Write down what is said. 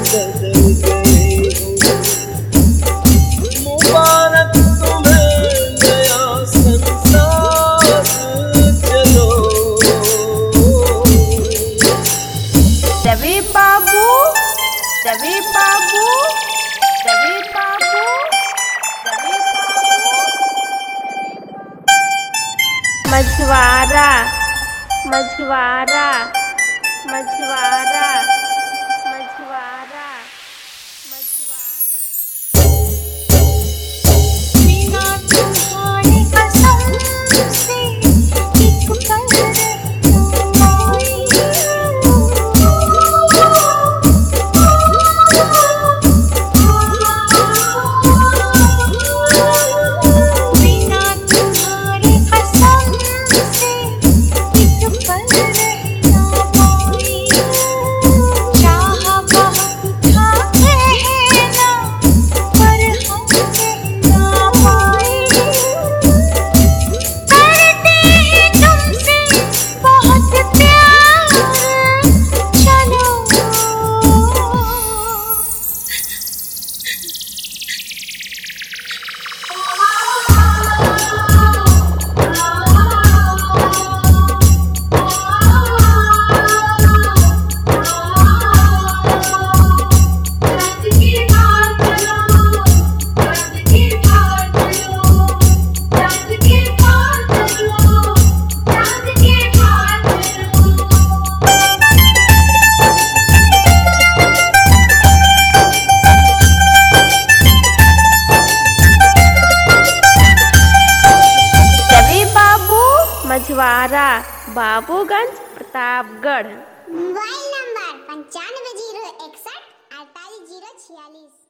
बदल गए हो। मुबारक तुम्हें नया संसार चलो। रवि बाबू, रवि बाबू, रवि बाबू, रवि बाबू। मछुआरा, मछुआरा, मछुआरा, मछुआरा, मछुआरा। बिना तुम्हारे कसम से एक पल न आए। बिना तुम्हारे कसम से एक पल न आए। चाहा बहुत था कहना पर हम कह ना पाए। करते हैं तुमसे बहुत प्यार, चलो। रवि बाबू, मछुआरा, बाबूगंज, प्रतापगढ़। Mobile number 950161 48 046।